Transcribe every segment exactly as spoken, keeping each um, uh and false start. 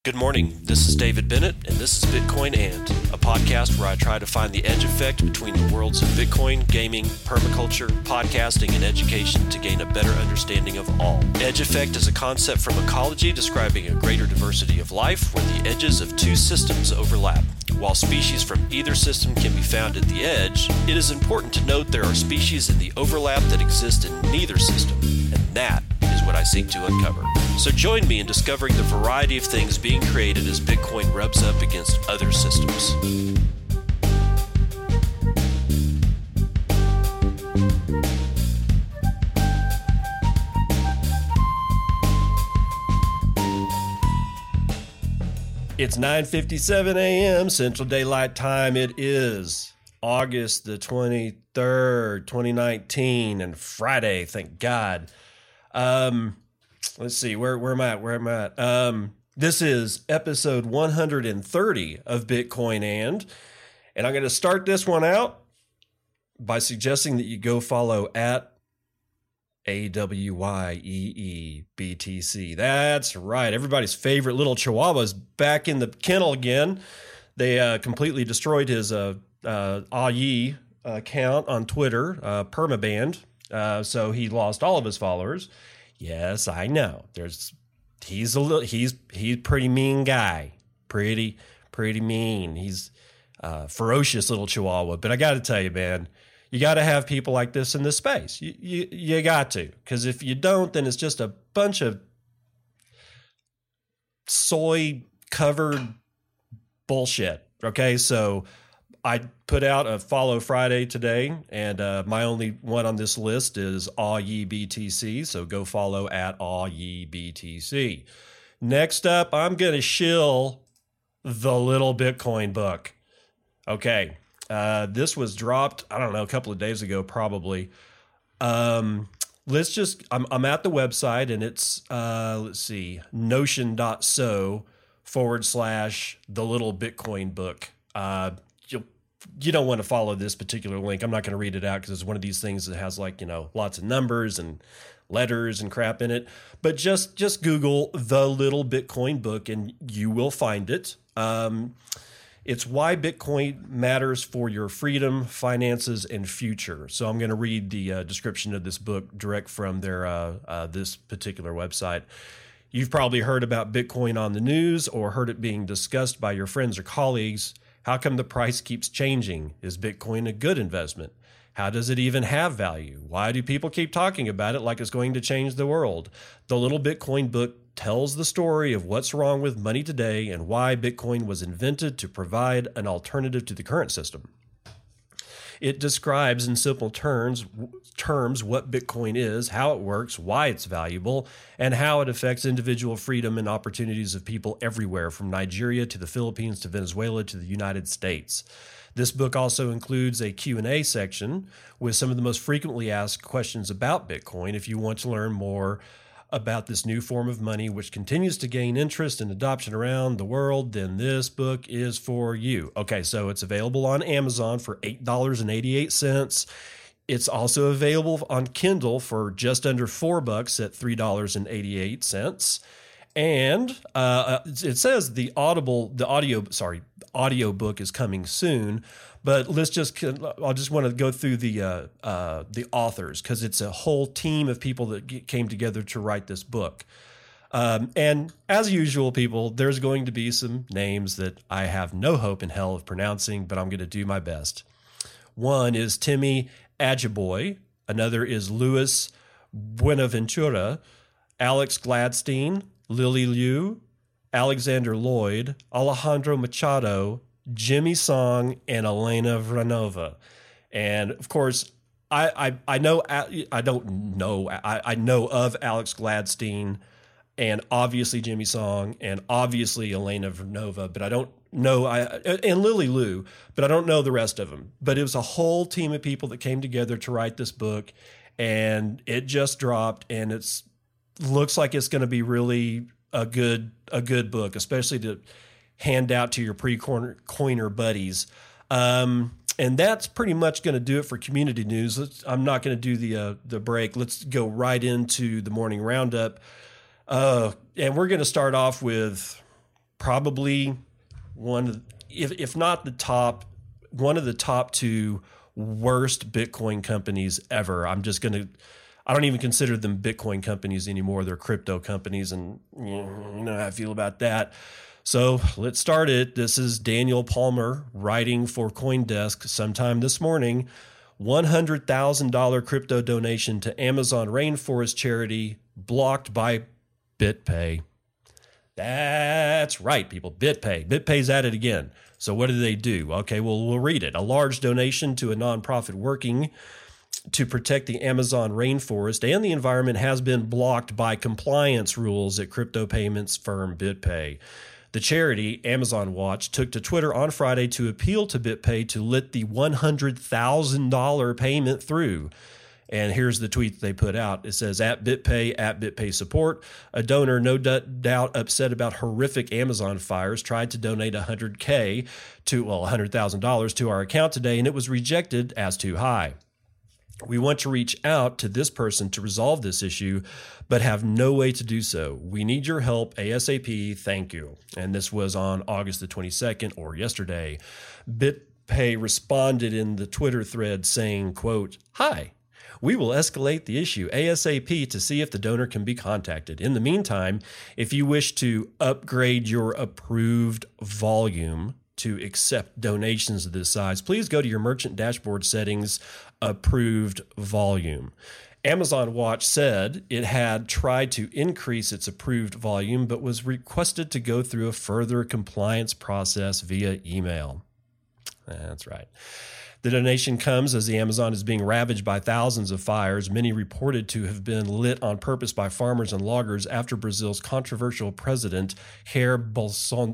Good morning. This is David Bennett, and this is Bitcoin And, a podcast where I try to find the edge effect between the worlds of Bitcoin, gaming, permaculture, podcasting, and education to gain a better understanding of all. Edge effect is a concept from ecology describing a greater diversity of life where the edges of two systems overlap. While species from either system can be found at the edge, it is important to note there are species in the overlap that exist in neither system, and that is what I seek to uncover. So join me in discovering the variety of things being created as Bitcoin rubs up against other systems. It's nine fifty-seven a.m. Central Daylight Time. It is August the twenty-third, twenty nineteen, and Friday, thank God. Um, let's see, where, where am I at? Where am I at? Um, this is episode one hundred thirty of Bitcoin And, and I'm going to start this one out by suggesting that you go follow at A W Y E E B T C. That's right. Everybody's favorite little chihuahua's back in the kennel again. They uh, completely destroyed his uh, uh, A Y E account on Twitter, uh, permabanned. Uh, so he lost all of his followers. Yes, I know. There's he's a little he's he's pretty mean guy. Pretty pretty mean. He's a ferocious little chihuahua. But I got to tell you, man, you got to have people like this in this space. You you, you got to, because if you don't, then it's just a bunch of soy covered bullshit. Okay, so I put out a follow Friday today, and uh, my only one on this list is A Y E B T C, so go follow at A Y E B T C. Next up, I'm going to shill the Little Bitcoin book. Okay, uh, this was dropped, I don't know, a couple of days ago probably. Um, let's just, I'm, I'm at the website, and it's, uh, let's see, notion.so forward slash the Little Bitcoin book. Uh, You don't want to follow this particular link. I'm not going to read it out because it's one of these things that has, like, you know, lots of numbers and letters and crap in it. But just just Google the Little Bitcoin book and you will find it. Um, it's why Bitcoin matters for your freedom, finances, and future. So I'm going to read the uh, description of this book direct from their uh, uh, this particular website. You've probably heard about Bitcoin on the news or heard it being discussed by your friends or colleagues. How come the price keeps changing? Is Bitcoin a good investment? How does it even have value? Why do people keep talking about it like it's going to change the world? The Little Bitcoin book tells the story of what's wrong with money today and why Bitcoin was invented to provide an alternative to the current system. It describes in simple terms, terms what Bitcoin is, how it works, why it's valuable, and how it affects individual freedom and opportunities of people everywhere, from Nigeria to the Philippines to Venezuela to the United States. This book also includes a Q and A section with some of the most frequently asked questions about Bitcoin. If you want to learn more about this new form of money, which continues to gain interest and adoption around the world, then this book is for you. Okay, so it's available on Amazon for eight dollars and eighty-eight cents. It's also available on Kindle for just under four bucks at three dollars and eighty-eight cents. And uh, it says the audible, the audio, sorry, audio book is coming soon. But let's just, I'll just want to go through the uh, uh, the authors, because it's a whole team of people that came together to write this book. Um, and as usual, people, there's going to be some names that I have no hope in hell of pronouncing, but I'm going to do my best. One is Timi Ajiboye. Another is Luis Buenaventura, Alex Gladstein, Lily Liu, Alexander Lloyd, Alejandro Machado, Jimmy Song, and Elena Vranova. And of course, I I, I know I don't know I, I know of Alex Gladstein, and obviously Jimmy Song, and obviously Elena Vranova, but I don't know I and Lily Liu, but I don't know the rest of them. But it was a whole team of people that came together to write this book, and it just dropped, and it's looks like it's going to be really a good a good book, especially to hand out to your pre-coiner buddies. Um, and that's pretty much going to do it for community news. Let's, I'm not going to do the uh, the break. Let's go right into the morning roundup. Uh, and we're going to start off with probably one of, if if not the top, one of the top two worst Bitcoin companies ever. I'm just going to, I don't even consider them Bitcoin companies anymore. They're crypto companies, and you know how I feel about that. So let's start it. This is Daniel Palmer writing for CoinDesk sometime this morning. one hundred thousand dollars crypto donation to Amazon rainforest charity blocked by BitPay. That's right, people. BitPay. BitPay's at it again. So what do they do? Okay, well, we'll read it. A large donation to a nonprofit working to protect the Amazon rainforest and the environment has been blocked by compliance rules at crypto payments firm BitPay. The charity, Amazon Watch, took to Twitter on Friday to appeal to BitPay to let the one hundred thousand dollars payment through. And here's the tweet they put out. It says, at BitPay, at BitPay support, a donor no doubt upset about horrific Amazon fires tried to donate one hundred K to, well, one hundred thousand dollars to our account today, and it was rejected as too high. We want to reach out to this person to resolve this issue, but have no way to do so. We need your help ASAP. Thank you. And this was on August the twenty-second, or yesterday. BitPay responded in the Twitter thread saying, quote, "Hi. We will escalate the issue ASAP to see if the donor can be contacted. In the meantime, if you wish to upgrade your approved volume to accept donations of this size, please go to your merchant dashboard settings, approved volume." Amazon Watch said it had tried to increase its approved volume, but was requested to go through a further compliance process via email. That's right. The donation comes as the Amazon is being ravaged by thousands of fires, many reported to have been lit on purpose by farmers and loggers after Brazil's controversial president, Jair Bolson-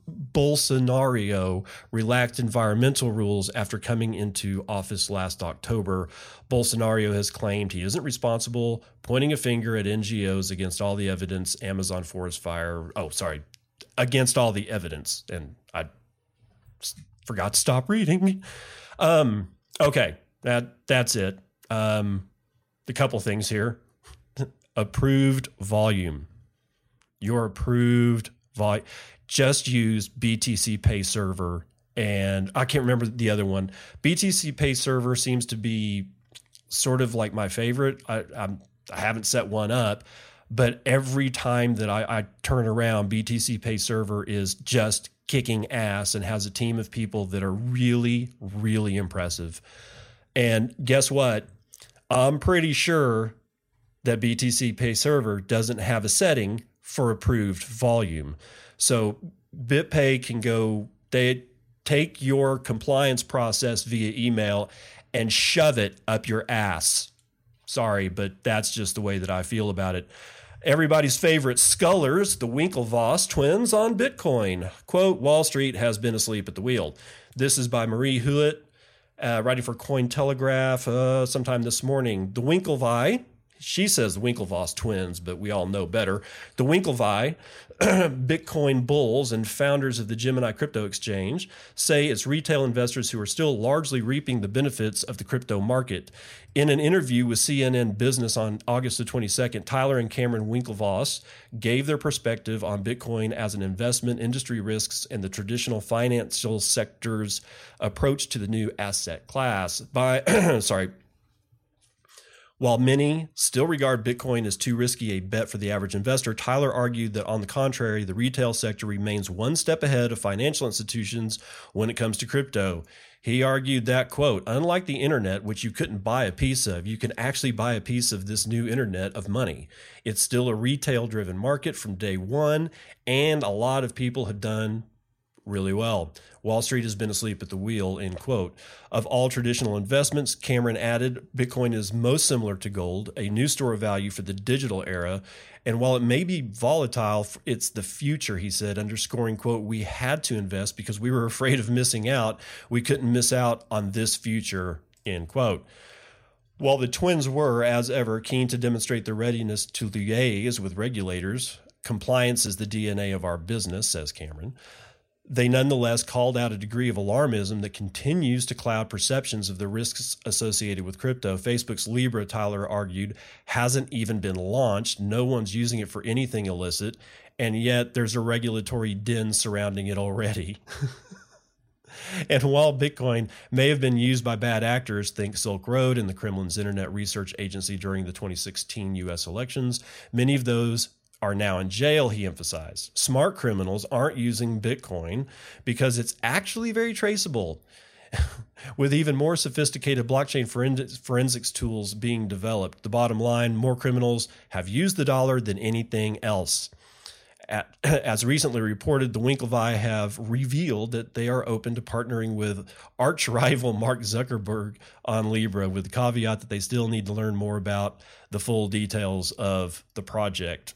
Bolsonaro, relaxed environmental rules after coming into office last October. Bolsonaro has claimed he isn't responsible, pointing a finger at N G Os against all the evidence Amazon forest fire, oh, sorry, against all the evidence. And I forgot to stop reading. Um, okay, that that's it. Um, a couple things here. Approved volume. Your approved volume. Just use B T C Pay Server, and I can't remember the other one. B T C Pay Server seems to be sort of like my favorite. I, I'm, I haven't set one up, but every time that I, I turn around, B T C Pay Server is just kicking ass and has a team of people that are really, really impressive. And guess what? I'm pretty sure that B T C Pay Server doesn't have a setting for approved volume. So BitPay can go, they take your compliance process via email and shove it up your ass. Sorry, but that's just the way that I feel about it. Everybody's favorite Scullers, the Winklevoss twins on Bitcoin. Quote, Wall Street has been asleep at the wheel. This is by Marie Hulett, uh, writing for Cointelegraph uh, sometime this morning. The Winklevi, she says the Winklevoss twins, but we all know better. The Winklevi, Bitcoin bulls and founders of the Gemini crypto exchange, say it's retail investors who are still largely reaping the benefits of the crypto market. In an interview with C N N Business on August the twenty-second, Tyler and Cameron Winklevoss gave their perspective on Bitcoin as an investment, industry risks, and the traditional financial sector's approach to the new asset class. By sorry. While many still regard Bitcoin as too risky a bet for the average investor, Tyler argued that, on the contrary, the retail sector remains one step ahead of financial institutions when it comes to crypto. He argued that, quote, unlike the internet, which you couldn't buy a piece of, you can actually buy a piece of this new internet of money. It's still a retail-driven market from day one, and a lot of people have done really well. Wall Street has been asleep at the wheel, end quote. Of all traditional investments, Cameron added, Bitcoin is most similar to gold, a new store of value for the digital era. And while it may be volatile, it's the future, he said, underscoring, quote, we had to invest because we were afraid of missing out. We couldn't miss out on this future, end quote. While the twins were, as ever, keen to demonstrate their readiness to liaise with regulators, compliance is the D N A of our business, says Cameron. They nonetheless called out a degree of alarmism that continues to cloud perceptions of the risks associated with crypto. Facebook's Libra, Tyler argued, hasn't even been launched. No one's using it for anything illicit. and yet there's a regulatory din surrounding it already. And while Bitcoin may have been used by bad actors, think Silk Road and the Kremlin's Internet Research Agency during the twenty sixteen U S elections, many of those are now in jail, he emphasized. Smart criminals aren't using Bitcoin because it's actually very traceable, with even more sophisticated blockchain forensics tools being developed. The bottom line, more criminals have used the dollar than anything else. At, as recently reported, the Winklevi have revealed that they are open to partnering with arch rival Mark Zuckerberg on Libra, with the caveat that they still need to learn more about the full details of the project.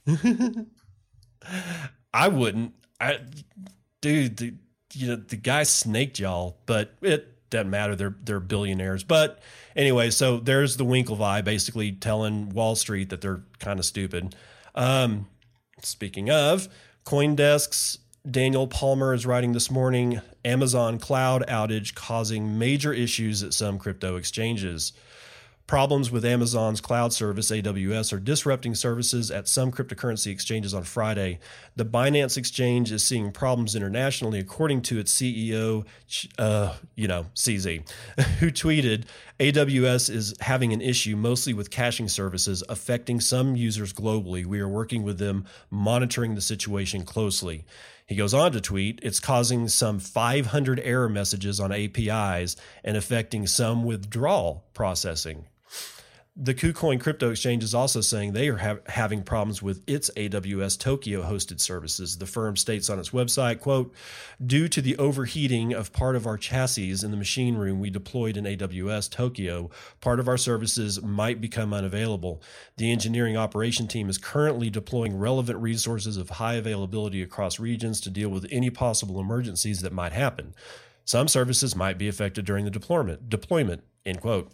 I wouldn't. I, dude, the, you know, the guy snaked y'all, but it doesn't matter. They're they're billionaires. But anyway, so there's the Winklevi basically telling Wall Street that they're kind of stupid. Um, Speaking of, CoinDesk's Daniel Palmer is writing this morning, Amazon cloud outage causing major issues at some crypto exchanges. Problems with Amazon's cloud service, A W S, are disrupting services at some cryptocurrency exchanges on Friday. The Binance exchange is seeing problems internationally, according to its C E O, uh, you know, C Z, who tweeted, A W S is having an issue mostly with caching services affecting some users globally. We are working with them, monitoring the situation closely. He goes on to tweet, it's causing some five hundred error messages on A P Is and affecting some withdrawal processing. The KuCoin crypto exchange is also saying they are ha- having problems with its A W S Tokyo hosted services. The firm states on its website, quote, due to the overheating of part of our chassis in the machine room we deployed in A W S Tokyo, part of our services might become unavailable. The engineering operation team is currently deploying relevant resources of high availability across regions to deal with any possible emergencies that might happen. Some services might be affected during the deployment, deployment, end quote.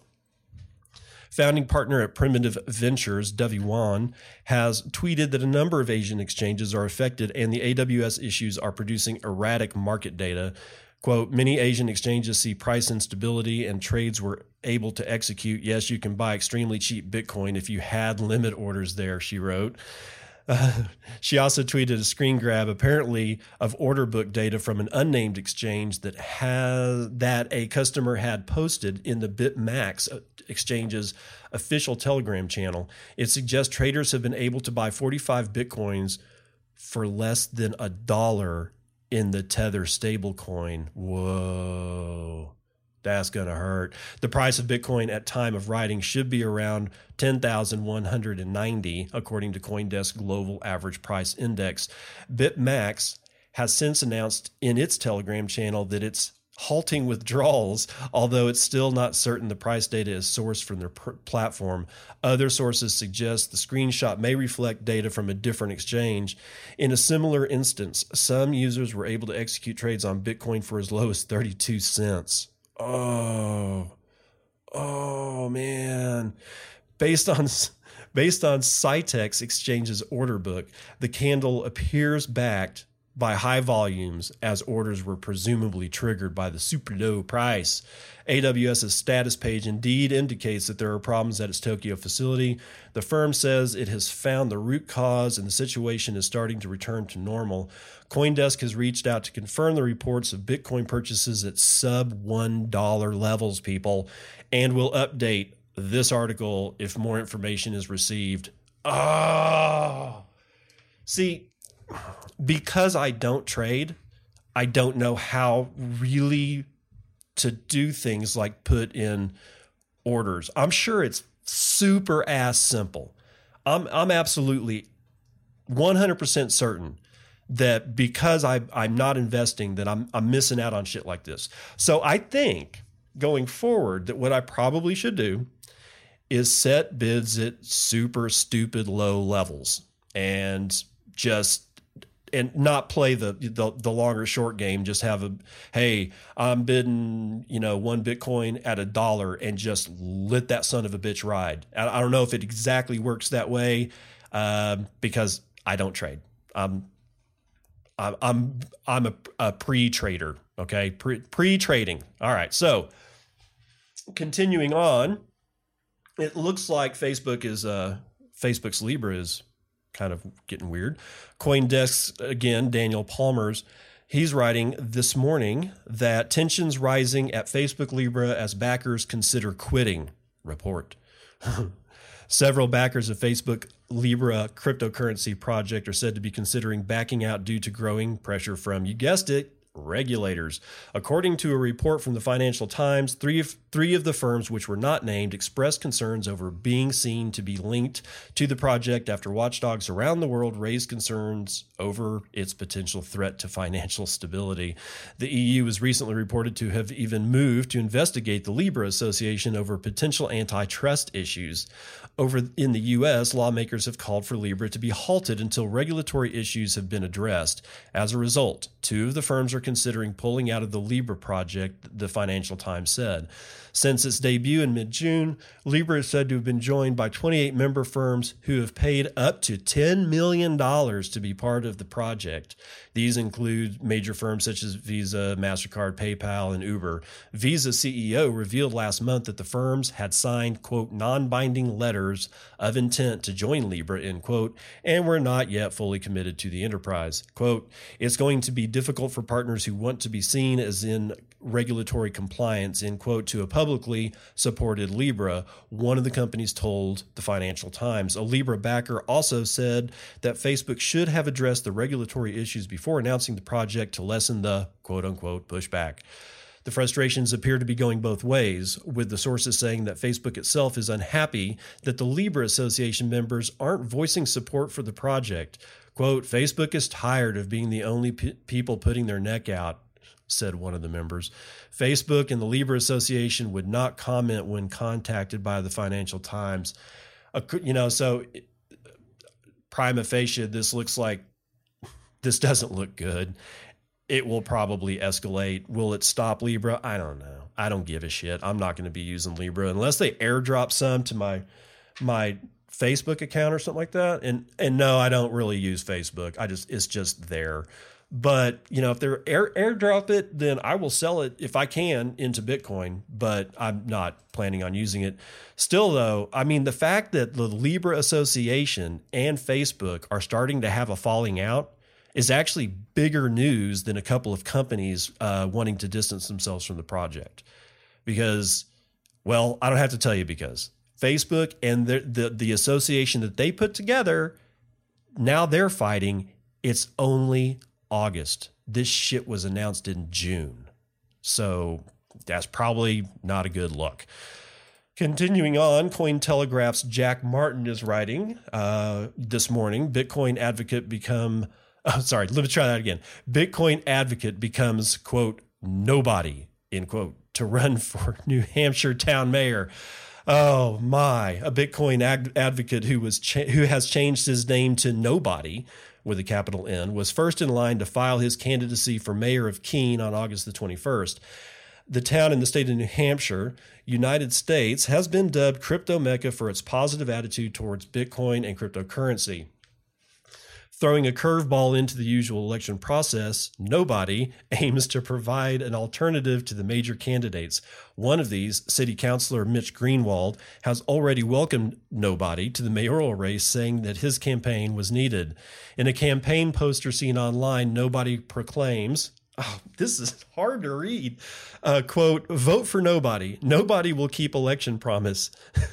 Founding partner at Primitive Ventures, Devi Wan, has tweeted that a number of Asian exchanges are affected and the A W S issues are producing erratic market data. Quote, many Asian exchanges see price instability and trades were able to execute. Yes, you can buy extremely cheap Bitcoin if you had limit orders there, she wrote. Uh, she also tweeted a screen grab, apparently, of order book data from an unnamed exchange that has that a customer had posted in the BitMax exchange's official Telegram channel. It suggests traders have been able to buy forty-five Bitcoins for less than a dollar in the Tether stablecoin. Whoa. That's going to hurt. The price of Bitcoin at time of writing should be around ten thousand one hundred ninety, according to CoinDesk Global Average Price Index. BitMax has since announced in its Telegram channel that it's halting withdrawals, although it's still not certain the price data is sourced from their pr- platform. Other sources suggest the screenshot may reflect data from a different exchange. In a similar instance, some users were able to execute trades on Bitcoin for as low as thirty-two cents. Oh, oh man. Based on based on Citex Exchange's order book, the candle appears backed by high volumes as orders were presumably triggered by the super low price. AWS's status page indeed indicates that there are problems at its Tokyo facility. The firm says it has found the root cause and the situation is starting to return to normal. CoinDesk has reached out to confirm the reports of Bitcoin purchases at sub one dollar levels, people, and will update this article if more information is received. Oh, see, because I don't trade, I don't know how really to do things like put in orders. I'm sure it's super ass simple. I'm I'm absolutely one hundred percent certain that because I, I'm not investing, that I'm I'm missing out on shit like this. So I think going forward that what I probably should do is set bids at super stupid low levels and just and not play the, the the longer short game. Just have a, hey, I'm bidding, you know, one Bitcoin at a dollar and just let that son of a bitch ride. I, I don't know if it exactly works that way um, because I don't trade. Um, I'm I'm I'm a, a pre-trader. Okay, pre pre-trading. All right. So continuing on, it looks like Facebook is uh, Facebook's Libra is kind of getting weird. CoinDesk, again, Daniel Palmer's, he's writing this morning that tensions rising at Facebook Libra as backers consider quitting. Report. Several backers of Facebook Libra cryptocurrency project are said to be considering backing out due to growing pressure from, you guessed it, regulators. According to a report from the Financial Times, three of, three of the firms which were not named expressed concerns over being seen to be linked to the project after watchdogs around the world raised concerns over its potential threat to financial stability. The E U was recently reported to have even moved to investigate the Libra Association over potential antitrust issues. Over in the U S, lawmakers have called for Libra to be halted until regulatory issues have been addressed. As a result, two of the firms are considering pulling out of the Libra project, the Financial Times said. Since its debut in mid-June, Libra is said to have been joined by twenty-eight member firms who have paid up to ten million dollars to be part of the project. These include major firms such as Visa, MasterCard, PayPal, and Uber. Visa C E O revealed last month that the firms had signed, quote, non-binding letters of intent to join Libra, end quote, and were not yet fully committed to the enterprise. Quote, it's going to be difficult for partners who want to be seen as in regulatory compliance, end quote, to a publicly supported Libra, one of the companies told the Financial Times. A Libra backer also said that Facebook should have addressed the regulatory issues before announcing the project to lessen the quote unquote pushback. The frustrations appear to be going both ways, with the sources saying that Facebook itself is unhappy that the Libra Association members aren't voicing support for the project. Quote, Facebook is tired of being the only p- people putting their neck out, said one of the members. Facebook and the Libra Association would not comment when contacted by the Financial Times. Uh, you know, so prima facie, this looks like, this doesn't look good. It will probably escalate. Will it stop Libra? I don't know. I don't give a shit. I'm not going to be using Libra unless they airdrop some to my my Facebook account or something like that. And and no, I don't really use Facebook. I just it's just there. But, you know, if they're air, airdrop it, then I will sell it if I can into Bitcoin, but I'm not planning on using it. Still, though, I mean, the fact that the Libra Association and Facebook are starting to have a falling out is actually bigger news than a couple of companies uh, wanting to distance themselves from the project. Because, well, I don't have to tell you because Facebook and the, the, the association that they put together, now they're fighting. It's only August. This shit was announced in June. So that's probably not a good look. Continuing on, Cointelegraph's Jack Martin is writing uh, this morning, Bitcoin advocate become, oh, sorry, let me try that again. Bitcoin advocate becomes, quote, nobody, end quote, to run for New Hampshire town mayor. Oh my, a Bitcoin ag- advocate who was cha- who has changed his name to Nobody with a capital N, was first in line to file his candidacy for mayor of Keene on August the twenty-first. The town in the state of New Hampshire, United States, has been dubbed Crypto Mecca for its positive attitude towards Bitcoin and cryptocurrency. Throwing a curveball into the usual election process, Nobody aims to provide an alternative to the major candidates. One of these, City Councilor Mitch Greenwald, has already welcomed Nobody to the mayoral race, saying that his campaign was needed. In a campaign poster seen online, Nobody proclaims, oh, this is hard to read, uh, quote, vote for Nobody. Nobody will keep election promise.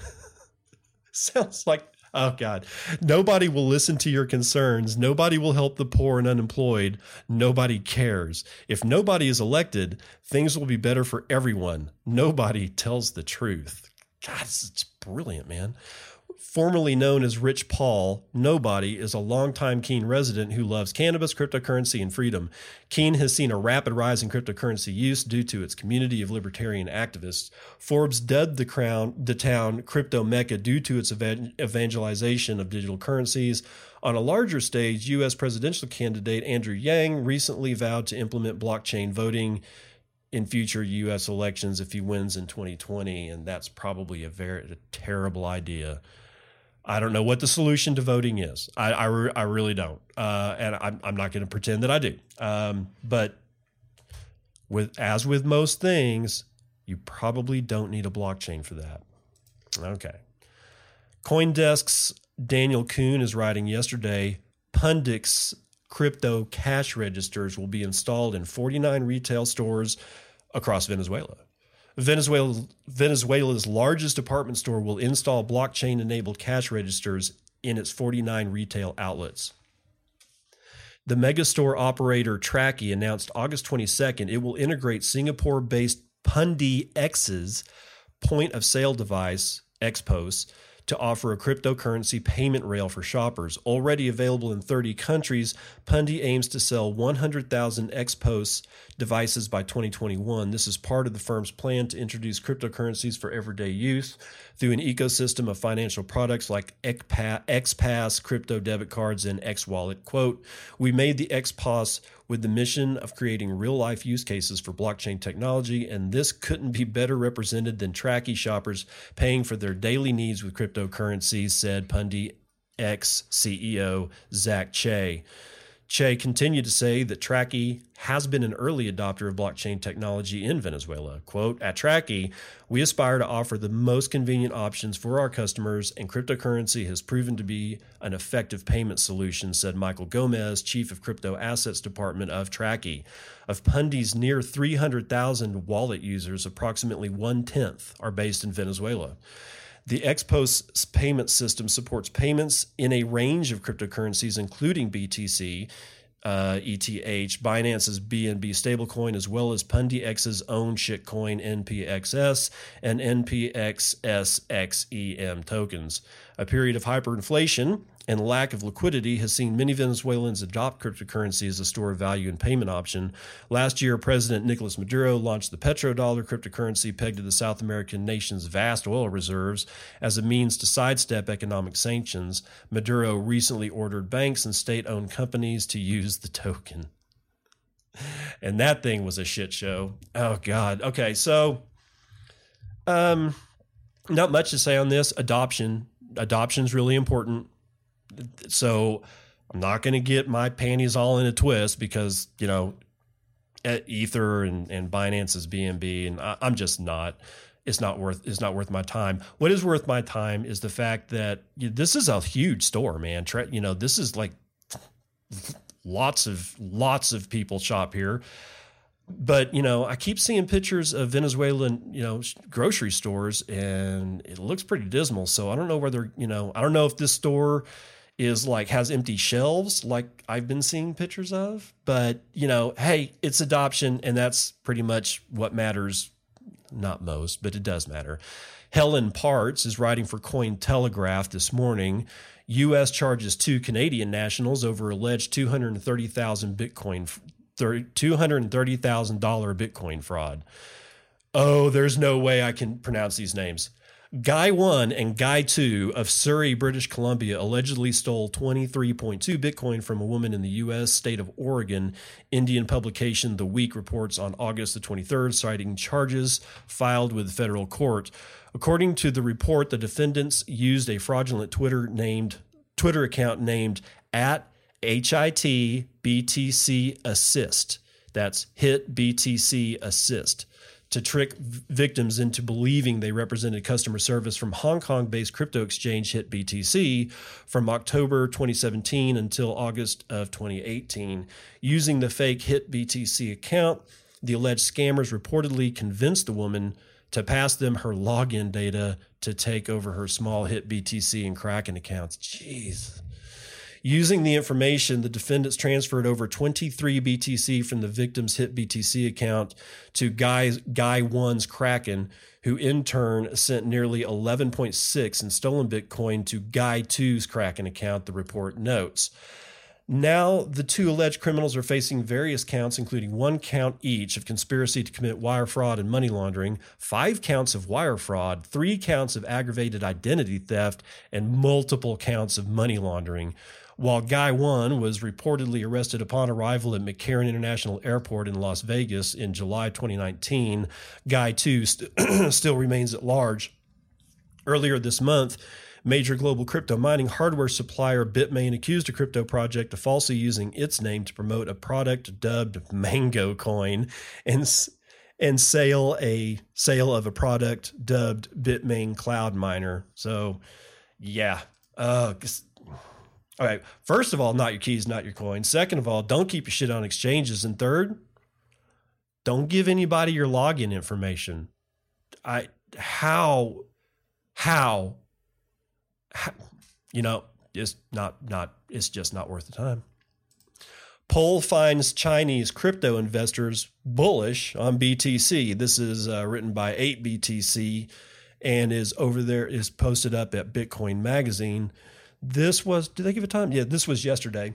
Sounds like, oh, God. Nobody will listen to your concerns. Nobody will help the poor and unemployed. Nobody cares. If Nobody is elected, things will be better for everyone. Nobody tells the truth. God, it's brilliant, man. Formerly known as Rich Paul, Nobody is a longtime Keene resident who loves cannabis, cryptocurrency, and freedom. Keene has seen a rapid rise in cryptocurrency use due to its community of libertarian activists. Forbes dubbed the, crown, the town Crypto Mecca due to its evangelization of digital currencies. On a larger stage, U S presidential candidate Andrew Yang recently vowed to implement blockchain voting in future U S elections if he wins in twenty twenty, and that's probably a very a terrible idea. I don't know what the solution to voting is. I, I, re- I really don't. Uh, and I'm, I'm not going to pretend that I do. Um, but with as with most things, you probably don't need a blockchain for that. Okay. CoinDesk's Daniel Kuhn is writing yesterday, Pundix crypto cash registers will be installed in forty-nine retail stores across Venezuela. Venezuela, Venezuela's largest department store will install blockchain-enabled cash registers in its forty-nine retail outlets. The megastore operator Tracky announced August twenty-second it will integrate Singapore-based PundiX's point-of-sale device, X P O S, to offer a cryptocurrency payment rail for shoppers. Already available in thirty countries, Pundi aims to sell one hundred thousand X P O S devices by twenty twenty-one. This is part of the firm's plan to introduce cryptocurrencies for everyday use through an ecosystem of financial products like X Pass, crypto debit cards, and X Wallet. Quote, "We made the X P O S with the mission of creating real-life use cases for blockchain technology, and this couldn't be better represented than Tracky shoppers paying for their daily needs with cryptocurrencies," said Pundi X C E O Zach Che. Che continued to say that Tracky has been an early adopter of blockchain technology in Venezuela. Quote, "At Tracky, we aspire to offer the most convenient options for our customers, and cryptocurrency has proven to be an effective payment solution," said Michael Gomez, chief of crypto assets department of Tracky. Of Pundi's near three hundred thousand wallet users, approximately one-tenth are based in Venezuela. The X P O S payment system supports payments in a range of cryptocurrencies, including B T C, uh, E T H, Binance's B N B stablecoin, as well as PundiX's own shitcoin N P X S and N P X S X E M tokens. A period of hyperinflation and lack of liquidity has seen many Venezuelans adopt cryptocurrency as a store of value and payment option. Last year, President Nicolas Maduro launched the petrodollar cryptocurrency pegged to the South American nation's vast oil reserves as a means to sidestep economic sanctions. Maduro recently ordered banks and state-owned companies to use the token. And that thing was a shit show. Oh, God. Okay, so um, not much to say on this. Adoption. Adoption is really important. So I'm not going to get my panties all in a twist because, you know, Ether and, and Binance's B N B, and I, I'm just not, it's not worth, it's not worth my time. What is worth my time is the fact that you know, this is a huge store, man. You know, this is like lots of, lots of people shop here. But, you know, I keep seeing pictures of Venezuelan, you know, grocery stores, and it looks pretty dismal. So I don't know whether, you know, I don't know if this store is like has empty shelves like I've been seeing pictures of. But, you know, hey, it's adoption, and that's pretty much what matters. Not most, but it does matter. Helen Parts is writing for Cointelegraph this morning. U S charges two Canadian nationals over alleged two hundred thirty thousand Bitcoin two hundred thirty thousand dollars Bitcoin fraud. Oh, there's no way I can pronounce these names. Guy one and Guy two of Surrey, British Columbia, allegedly stole twenty-three point two Bitcoin from a woman in the U S state of Oregon. Indian publication The Week reports on August the twenty-third, citing charges filed with federal court. According to the report, the defendants used a fraudulent Twitter named Twitter account named at H I T B T C Assist. That's Hit B T C Assist to trick victims into believing they represented customer service from Hong Kong-based crypto exchange Hit B T C from October twenty seventeen until August of twenty eighteen. Using the fake Hit B T C account, the alleged scammers reportedly convinced the woman to pass them her login data to take over her small Hit B T C and Kraken accounts. Jeez. Using the information, the defendants transferred over twenty-three B T C from the victim's Hit B T C account to Guy, Guy one's Kraken, who in turn sent nearly eleven point six in stolen Bitcoin to Guy two's Kraken account, the report notes. Now, the two alleged criminals are facing various counts, including one count each of conspiracy to commit wire fraud and money laundering, five counts of wire fraud, three counts of aggravated identity theft, and multiple counts of money laundering. While Guy one was reportedly arrested upon arrival at McCarran International Airport in Las Vegas in July twenty nineteen, Guy two st- still remains at large. Earlier this month, major global crypto mining hardware supplier Bitmain accused a crypto project of falsely using its name to promote a product dubbed Mango Coin and and sale a sale of a product dubbed Bitmain Cloud Miner. So, yeah. Uh, all right. First of all, not your keys, not your coins. Second of all, don't keep your shit on exchanges. And third, don't give anybody your login information. I how how, how you know, it's not not it's just not worth the time. Poll finds Chinese crypto investors bullish on B T C. This is uh, written by eight B T C and is over there, is posted up at Bitcoin Magazine. This was, did they give it time? Yeah, this was yesterday.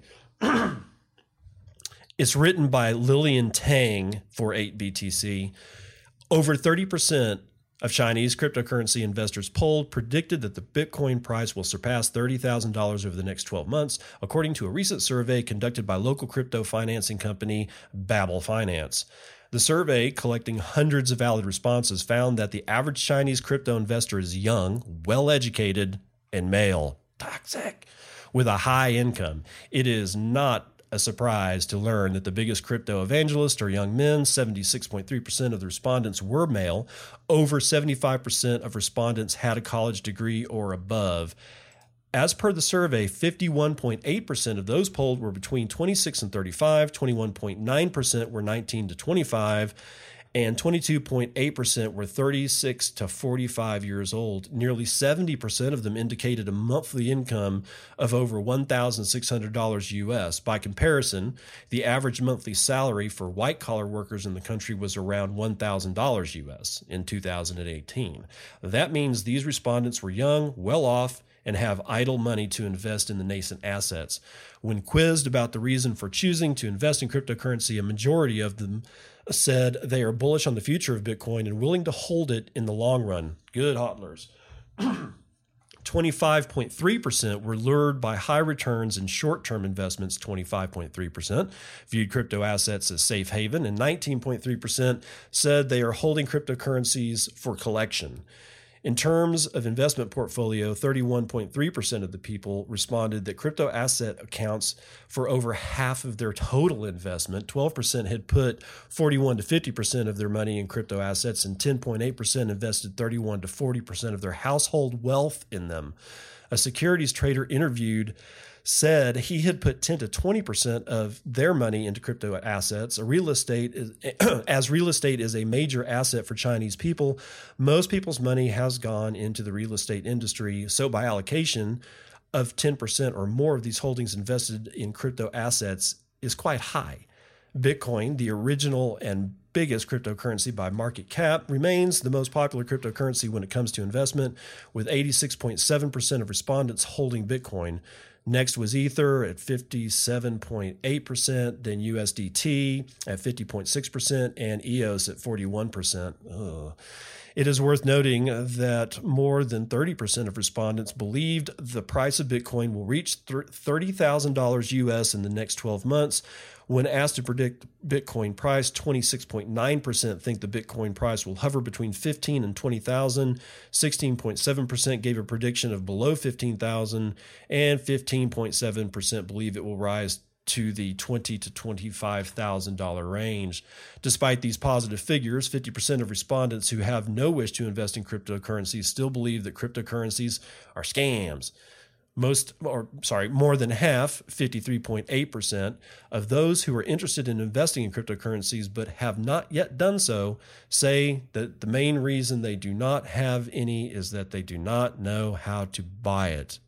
It's written by Lillian Tang for eight B T C. Over thirty percent of Chinese cryptocurrency investors polled predicted that the Bitcoin price will surpass thirty thousand dollars over the next twelve months, according to a recent survey conducted by local crypto financing company Babel Finance. The survey, collecting hundreds of valid responses, found that the average Chinese crypto investor is young, well-educated, and male. Toxic. With a high income. It is not a surprise to learn that the biggest crypto evangelists are young men. seventy-six point three percent of the respondents were male. Over seventy-five percent of respondents had a college degree or above. As per the survey, fifty-one point eight percent of those polled were between twenty-six and thirty-five, twenty-one point nine percent were nineteen to twenty-five, and twenty-two point eight percent were thirty-six to forty-five years old. Nearly seventy percent of them indicated a monthly income of over one thousand six hundred dollars U S. By comparison, the average monthly salary for white-collar workers in the country was around one thousand dollars U S in two thousand eighteen. That means these respondents were young, well-off, and have idle money to invest in the nascent assets. When quizzed about the reason for choosing to invest in cryptocurrency, a majority of them said they are bullish on the future of Bitcoin and willing to hold it in the long run. Good hodlers. twenty-five point three percent were lured by high returns in short-term investments. twenty-five point three percent viewed crypto assets as safe haven, and nineteen point three percent said they are holding cryptocurrencies for collection. In terms of investment portfolio, thirty-one point three percent of the people responded that crypto asset accounts for over half of their total investment. twelve percent had put forty-one to fifty percent of their money in crypto assets, and ten point eight percent invested thirty-one to forty percent of their household wealth in them. A securities trader interviewed said he had put ten to twenty percent of their money into crypto assets. A real estate is, as real estate is a major asset for Chinese people, most people's money has gone into the real estate industry. So by allocation of ten percent or more of these holdings invested in crypto assets is quite high. Bitcoin, the original and biggest cryptocurrency by market cap, remains the most popular cryptocurrency when it comes to investment, with eighty-six point seven percent of respondents holding Bitcoin. Next was Ether at fifty-seven point eight percent, then U S D T at fifty point six percent, and E O S at forty-one percent. Ugh. It is worth noting that more than thirty percent of respondents believed the price of Bitcoin will reach thirty thousand dollars U S in the next twelve months. When asked to predict Bitcoin price, twenty-six point nine percent think the Bitcoin price will hover between fifteen and twenty thousand. sixteen point seven percent gave a prediction of below fifteen thousand, and fifteen point seven percent believe it will rise to the twenty to twenty-five thousand dollars range. Despite these positive figures, fifty percent of respondents who have no wish to invest in cryptocurrencies still believe that cryptocurrencies are scams. Most, or sorry, more than half, fifty-three point eight percent of those who are interested in investing in cryptocurrencies but have not yet done so say that the main reason they do not have any is that they do not know how to buy it.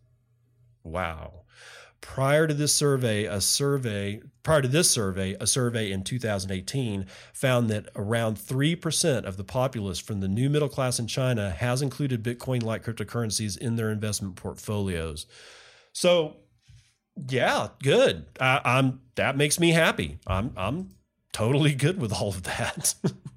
Wow. Prior to this survey, a survey, prior to this survey, a survey in two thousand eighteen found that around three percent of the populace from the new middle class in China has included Bitcoin-like cryptocurrencies in their investment portfolios. So, yeah, good. I, I'm that makes me happy. I'm I'm totally good with all of that.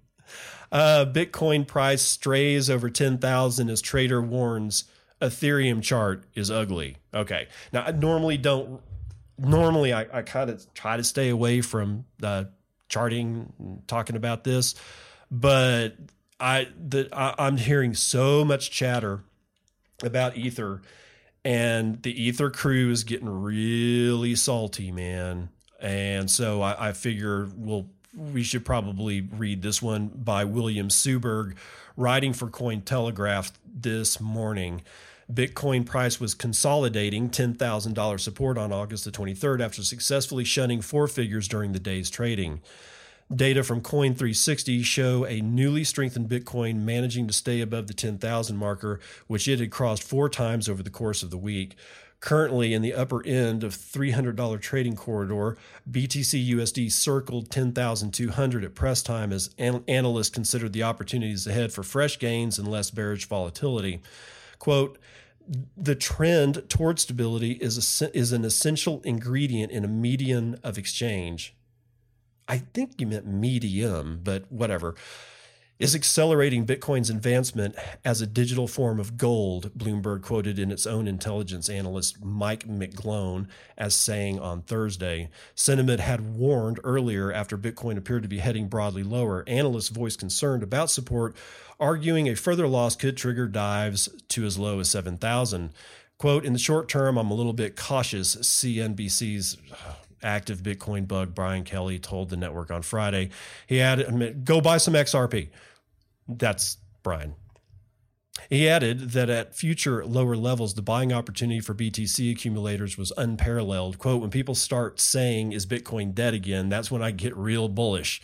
uh, Bitcoin price strays over ten thousand as trader warns Ethereum chart is ugly. Okay. Now, I normally don't, normally I, I kind of try to stay away from uh, charting and talking about this, but I, the, I, I'm hearing so much chatter about Ether, and the Ether crew is getting really salty, man. And so I, I figure we'll, we should probably read this one by William Suberg, writing for Cointelegraph this morning. Bitcoin price was consolidating ten thousand dollars support on August the twenty-third after successfully shunning four figures during the day's trading. Data from Coin three sixty show a newly strengthened Bitcoin managing to stay above the ten thousand marker, which it had crossed four times over the course of the week. Currently in the upper end of three hundred dollars trading corridor, B T C U S D circled ten thousand two hundred at press time as an- analysts considered the opportunities ahead for fresh gains and less bearish volatility. Quote, the trend toward stability is, a, is an essential ingredient in a median of exchange. I think you meant medium, but whatever. Is accelerating Bitcoin's advancement as a digital form of gold, Bloomberg quoted in its own intelligence analyst Mike McGlone as saying on Thursday. Sentiment had warned earlier after Bitcoin appeared to be heading broadly lower. Analysts voiced concern about support, arguing a further loss could trigger dives to as low as seven thousand. Quote, in the short term, I'm a little bit cautious, C N B C's active Bitcoin bug Brian Kelly told the network on Friday. He added, go buy some X R P. That's Brian. He added that at future lower levels, the buying opportunity for B T C accumulators was unparalleled. Quote, when people start saying, is Bitcoin dead again? That's when I get real bullish.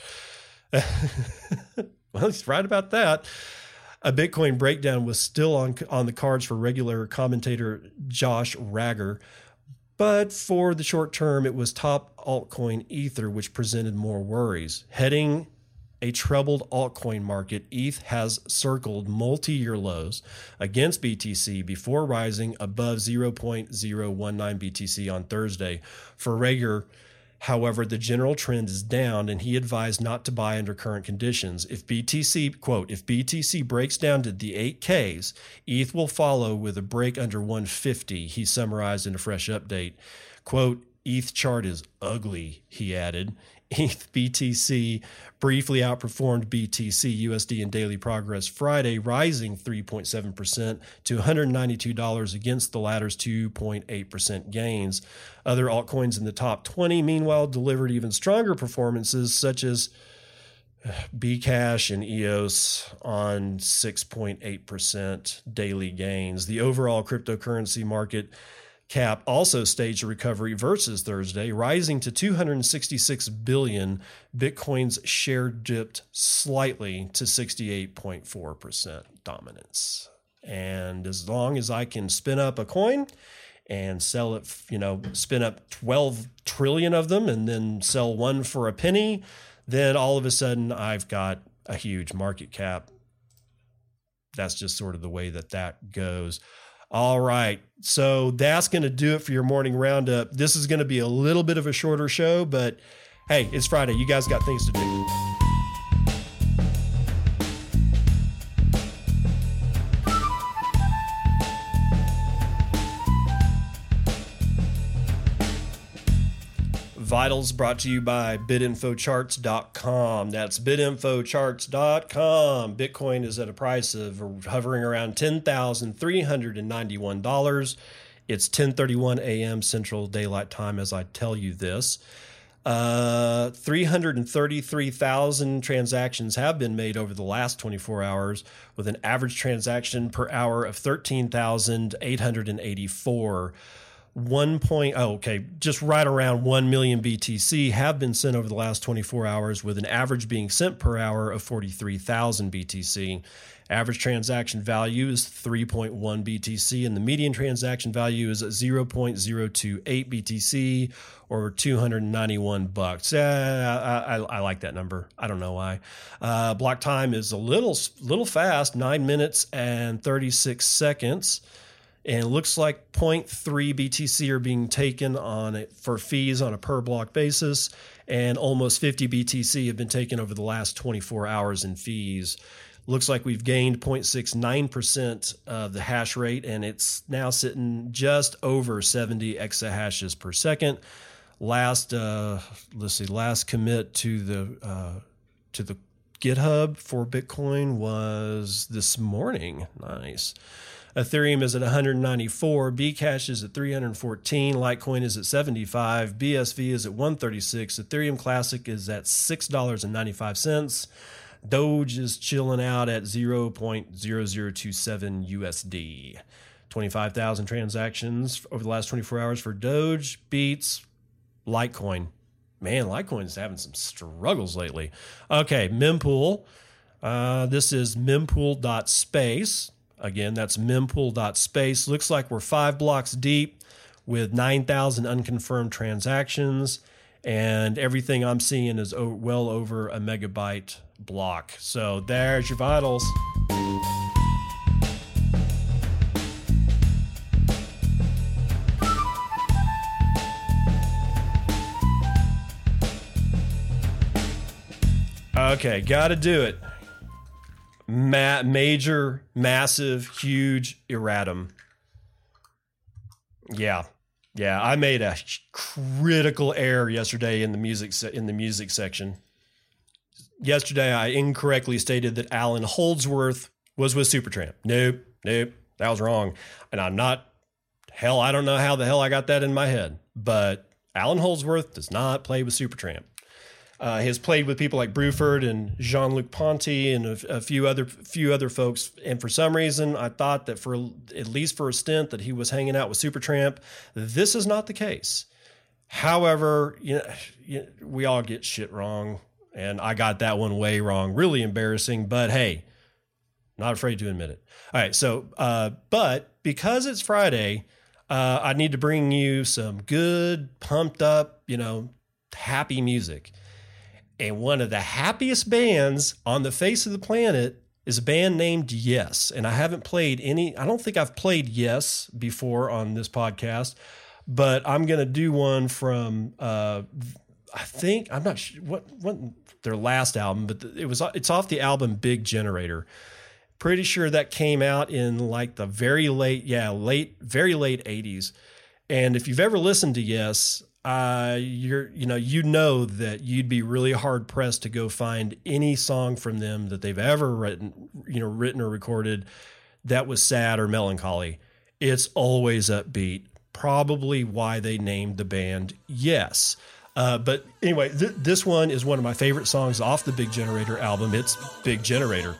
Well, he's right about that. A Bitcoin breakdown was still on, on the cards for regular commentator Josh Ragger. But for the short term, it was top altcoin Ether, which presented more worries. Heading a troubled altcoin market, E T H has circled multi-year lows against B T C before rising above zero point zero one nine B T C on Thursday. For Rager, however, the general trend is down, and he advised not to buy under current conditions. If B T C, quote, if B T C breaks down to the eight Ks, E T H will follow with a break under one fifty, he summarized in a fresh update. Quote, E T H chart is ugly, he added. E T H B T C briefly outperformed B T C U S D in daily progress Friday, rising three point seven percent to one hundred ninety-two dollars against the latter's two point eight percent gains. Other altcoins in the top twenty, meanwhile, delivered even stronger performances, such as Bcash and E O S on six point eight percent daily gains. The overall cryptocurrency market cap also staged a recovery versus Thursday, rising to two hundred sixty-six billion. Bitcoin's share dipped slightly to sixty-eight point four percent dominance. And as long as I can spin up a coin and sell it, you know, spin up twelve trillion of them and then sell one for a penny, then all of a sudden I've got a huge market cap. That's just sort of the way that that goes. All right. So that's going to do it for your morning roundup. This is going to be a little bit of a shorter show, but hey, it's Friday. You guys got things to do. Vitals brought to you by bit info charts dot com. That's bit info charts dot com. Bitcoin is at a price of hovering around ten thousand three hundred ninety-one dollars. It's ten thirty-one a.m. Central Daylight Time as I tell you this. Uh, three hundred thirty-three thousand transactions have been made over the last twenty-four hours, with an average transaction per hour of thirteen thousand eight hundred eighty-four. One point, oh, okay, just right around one million B T C have been sent over the last twenty-four hours, with an average being sent per hour of forty-three thousand B T C. Average transaction value is three point one B T C, and the median transaction value is zero point zero two eight B T C, or two hundred ninety-one bucks. Uh, I, I, I like that number. I don't know why. Uh, block time is a little, little fast, nine minutes and thirty-six seconds. And it looks like zero point three B T C are being taken on it for fees on a per block basis, and almost fifty B T C have been taken over the last twenty-four hours in fees. Looks like we've gained zero point six nine percent of the hash rate, and it's now sitting just over seventy exahashes per second. Last, uh, let's see, last commit to the uh, to the GitHub for Bitcoin was this morning. Nice. Ethereum is at one hundred ninety-four, Bcash is at three hundred fourteen, Litecoin is at seventy-five, B S V is at one thirty-six, Ethereum Classic is at six dollars and ninety-five cents, Doge is chilling out at zero point zero zero two seven U S D. twenty-five thousand transactions over the last twenty-four hours for Doge, Beats, Litecoin. Man, Litecoin's having some struggles lately. Okay, Mempool. Uh, this is mempool dot space. Again, that's mempool dot space. Looks like we're five blocks deep with nine thousand unconfirmed transactions, and everything I'm seeing is o- well over a megabyte block. So there's your vitals. Okay, got to do it. Ma- major, massive, huge erratum. Yeah, yeah. I made a critical error yesterday in the music se- in the music section. Yesterday, I incorrectly stated that Alan Holdsworth was with Supertramp. Nope, nope, that was wrong. And I'm not. Hell, I don't know how the hell I got that in my head. But Alan Holdsworth does not play with Supertramp. Uh, he has played with people like Bruford and Jean-Luc Ponty and a, a few other few other folks. And for some reason, I thought that for at least for a stint that he was hanging out with Supertramp. This is not the case. However, you know, you know, we all get shit wrong, and I got that one way wrong. Really embarrassing, but hey, not afraid to admit it. All right, so uh, but because it's Friday, uh, I need to bring you some good, pumped up, you know, happy music. And one of the happiest bands on the face of the planet is a band named Yes. And I haven't played any, I don't think I've played Yes before on this podcast, but I'm going to do one from, uh, I think, I'm not sure what, what their last album, but it was, it's off the album Big Generator. Pretty sure that came out in like the very late, yeah, late, very late eighties. And if you've ever listened to Yes, Uh, you're, you know, you know that you'd be really hard pressed to go find any song from them that they've ever written, you know, written or recorded that was sad or melancholy. It's always upbeat. Probably why they named the band Yes. Uh, but anyway, th- this one is one of my favorite songs off the Big Generator album. It's Big Generator.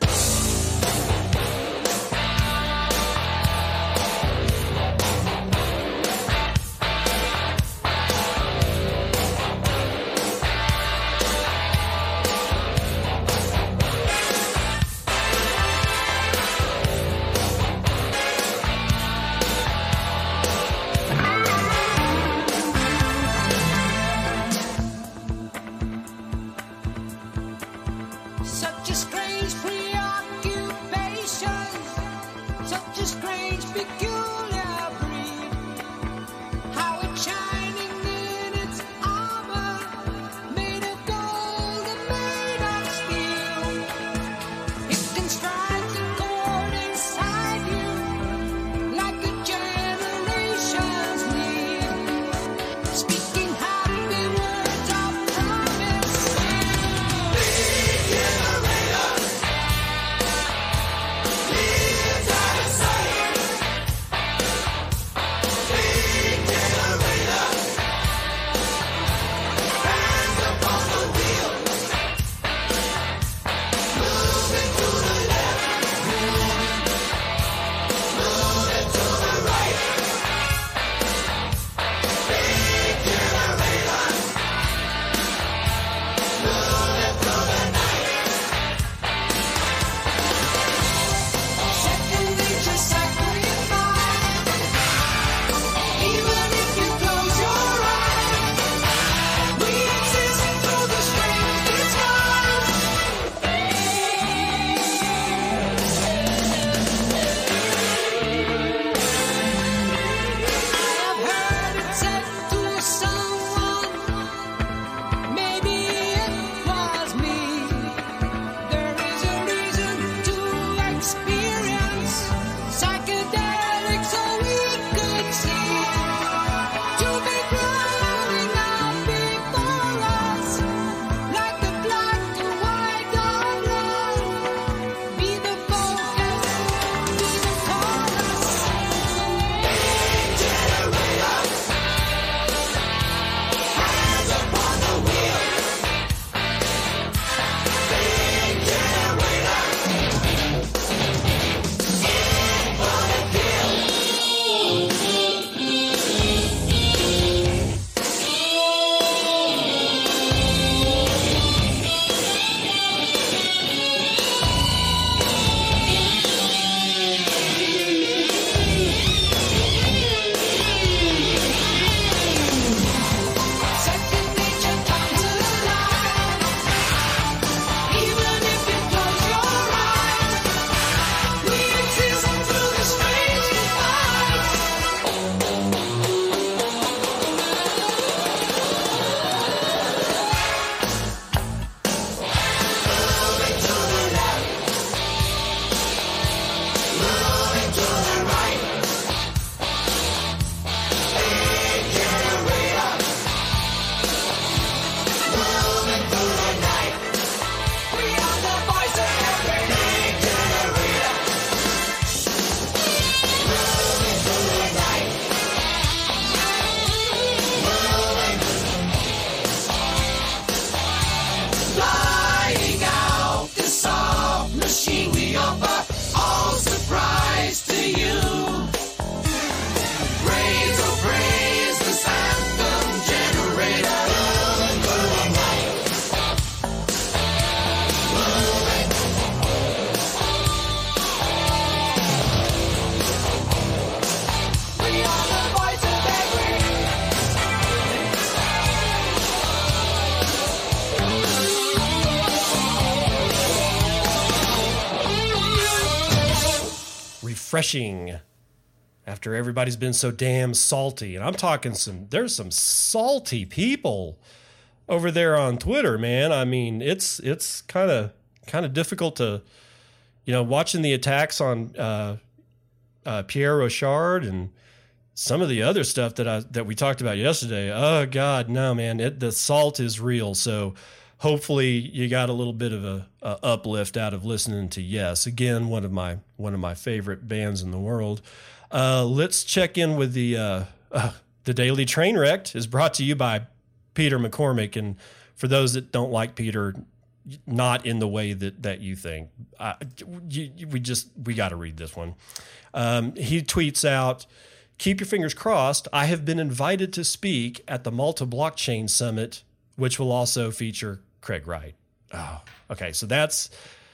Such a strange preoccupation, such a strange peculiar breed. How it's shining in its armor, made of gold and made of steel. It can strike the chord inside you like a generation's need, speaking happy words of promise. Big generation. refreshing after everybody's been so damn salty. And I'm talking some, there's some salty people over there on Twitter, man. I mean, it's, it's kind of, kind of difficult to, you know, watching the attacks on, uh, uh, Pierre Rochard and some of the other stuff that I, that we talked about yesterday. Oh God, no, man, it, the salt is real. So hopefully you got a little bit of a, a uplift out of listening to Yes. Again, one of my, one of my favorite bands in the world. Uh, let's check in with the, uh, uh, the Daily Trainwreck is brought to you by Peter McCormick. And for those that don't like Peter, not in the way that, that you think, uh, you, we just, we got to read this one. Um, he tweets out, keep your fingers crossed. I have been invited to speak at the Malta Blockchain Summit, which will also feature Craig Wright. Oh, okay. So that's,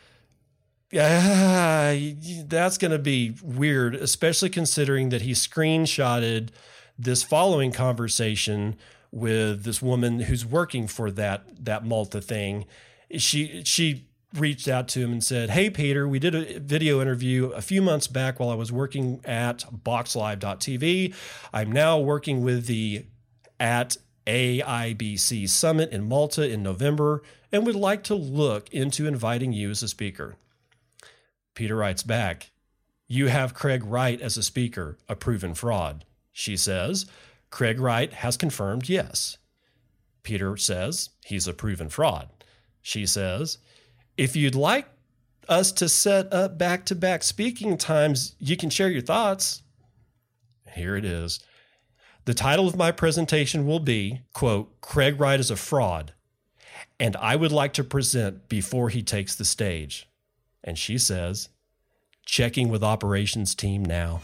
yeah, that's going to be weird, especially considering that he screenshotted this following conversation with this woman who's working for that, that Malta thing. She, she reached out to him and said, hey, Peter, we did a video interview a few months back while I was working at box live dot t v. I'm now working with the at A I B C Summit in Malta in November and would like to look into inviting you as a speaker. Peter writes back, you have Craig Wright as a speaker, a proven fraud. She says, Craig Wright has confirmed yes. Peter says, he's a proven fraud. She says, if you'd like us to set up back-to-back speaking times, you can share your thoughts. Here it is. The title of my presentation will be, quote, Craig Wright is a fraud, and I would like to present before he takes the stage. And she says, checking with operations team now.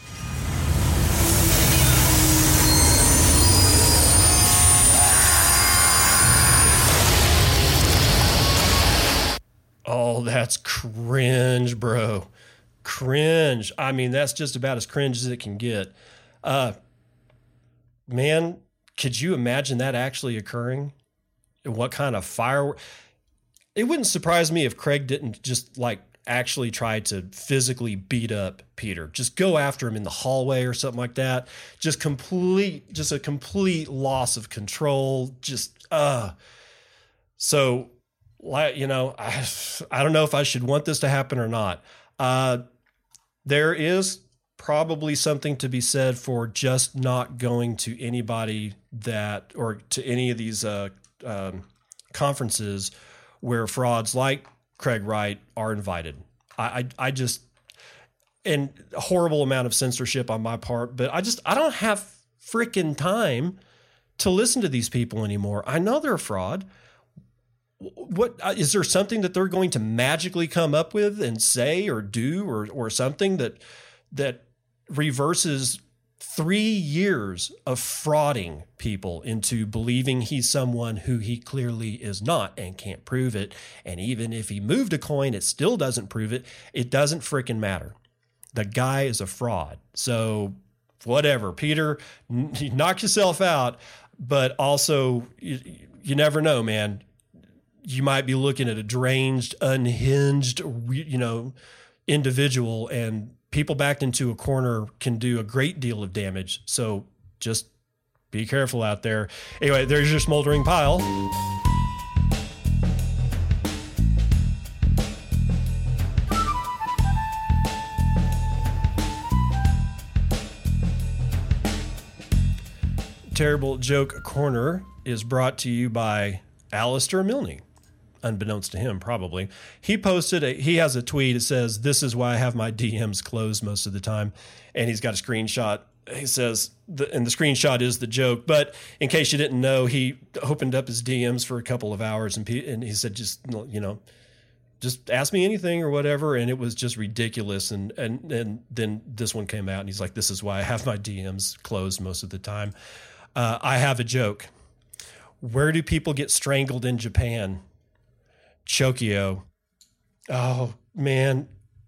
Oh, that's cringe, bro. Cringe. I mean, that's just about as cringe as it can get. Uh, man, could you imagine that actually occurring? What kind of fire? It wouldn't surprise me if Craig didn't just like actually try to physically beat up Peter. Just go after him in the hallway or something like that. Just complete, just a complete loss of control. Just, uh, so, you know, I, I don't know if I should want this to happen or not. Uh, there is probably something to be said for just not going to anybody that, or to any of these uh, um, conferences where frauds like Craig Wright are invited. I, I, I just, and a horrible amount of censorship on my part, but I just, I don't have freaking time to listen to these people anymore. I know they're a fraud. What is there something that they're going to magically come up with and say or do or or something that that reverses three years of frauding people into believing he's someone who he clearly is not and can't prove it? And even if he moved a coin, it still doesn't prove it. It doesn't freaking matter. The guy is a fraud. So whatever, Peter, knock yourself out, but also you, you never know, man. You might be looking at a deranged, unhinged, you know, individual, and people backed into a corner can do a great deal of damage. So just be careful out there. Anyway, there's your smoldering pile. Terrible Joke Corner is brought to you by Alistair Milne. Unbeknownst to him, probably. He posted, a, he has a tweet. It says, this is why I have my D Ms closed most of the time. And he's got a screenshot. He says, the, and the screenshot is the joke. But in case you didn't know, he opened up his D Ms for a couple of hours and, and he said, just, you know, just ask me anything or whatever. And it was just ridiculous. And, and, and then this one came out and he's like, this is why I have my D Ms closed most of the time. Uh, I have a joke. Where do people get strangled in Japan? Chokio. Oh, man.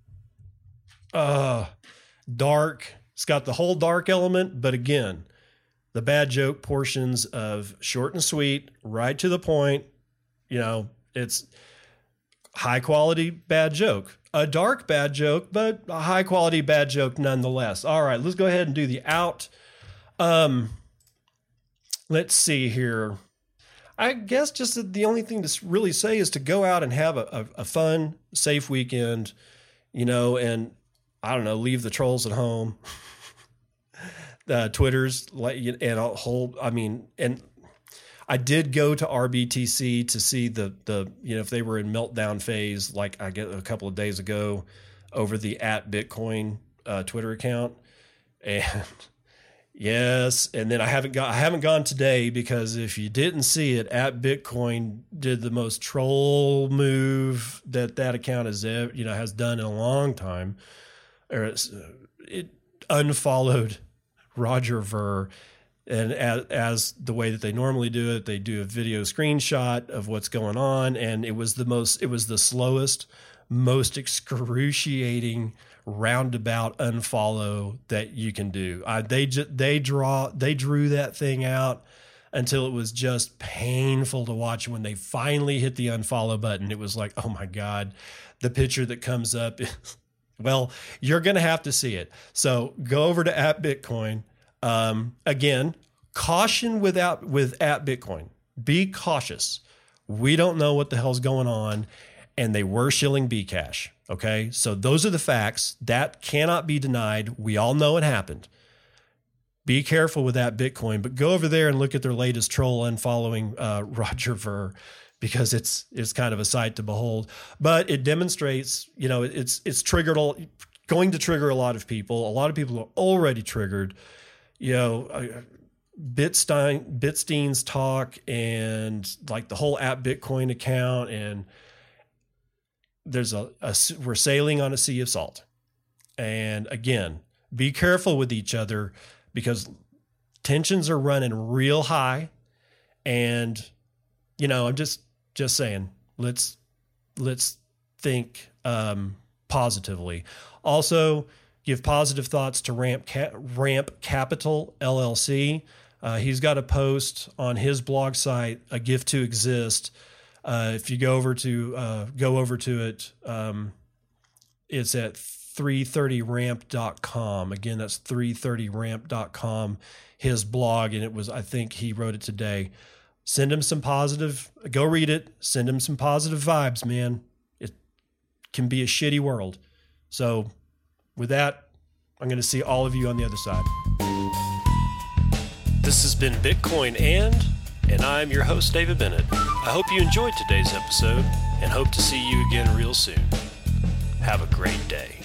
Uh, dark. It's got the whole dark element, but again, the bad joke portions of short and sweet, right to the point. You know, it's high quality bad joke, a dark bad joke, but a high quality bad joke nonetheless. All right, let's go ahead and do the out. Um, let's see here. I guess just the only thing to really say is to go out and have a, a, a fun, safe weekend, you know, and I don't know, leave the trolls at home. uh, Twitter's like, and a whole, I mean, and I did go to R B T C to see the, the, you know, if they were in meltdown phase, like I get a couple of days ago over the at Bitcoin uh, Twitter account. And yes. And then I haven't got, I haven't gone today because if you didn't see it, at Bitcoin did the most troll move that that account has ever, you know, has done in a long time. Or it's, it unfollowed Roger Ver. And as, as the way that they normally do it, they do a video screenshot of what's going on. And it was the most, it was the slowest, most excruciating roundabout unfollow that you can do. I, they just, they draw, they drew that thing out until it was just painful to watch. When they finally hit the unfollow button, it was like, oh my God, the picture that comes up is, well, you're going to have to see it. So go over to at Bitcoin. Um, again, caution without with at Bitcoin. Be cautious. We don't know what the hell's going on, and they were shilling Bcash. Okay, so those are the facts that cannot be denied. We all know it happened. Be careful with that Bitcoin, but go over there and look at their latest troll unfollowing uh, Roger Ver, because it's it's kind of a sight to behold. But it demonstrates, you know, it's it's triggered all, going to trigger a lot of people. A lot of people are already triggered. You know, Bitstein, Bitstein's talk and like the whole at Bitcoin account, and there's a, a we're sailing on a sea of salt. And again, be careful with each other because tensions are running real high. And you know, I'm just just saying, let's let's think um, positively. Also, give positive thoughts to Ramp Ca- Ramp Capital L L C. Uh, he's got a post on his blog site, A Gift to Exist. Uh, if you go over to uh, go over to it, um, it's at three thirty ramp dot com. Again, that's three thirty ramp dot com. His blog, and it was, I think he wrote it today. Send him some positive. Go read it. Send him some positive vibes, man. It can be a shitty world. So. With that, I'm going to see all of you on the other side. This has been Bitcoin and, and I'm your host, David Bennett. I hope you enjoyed today's episode and hope to see you again real soon. Have a great day.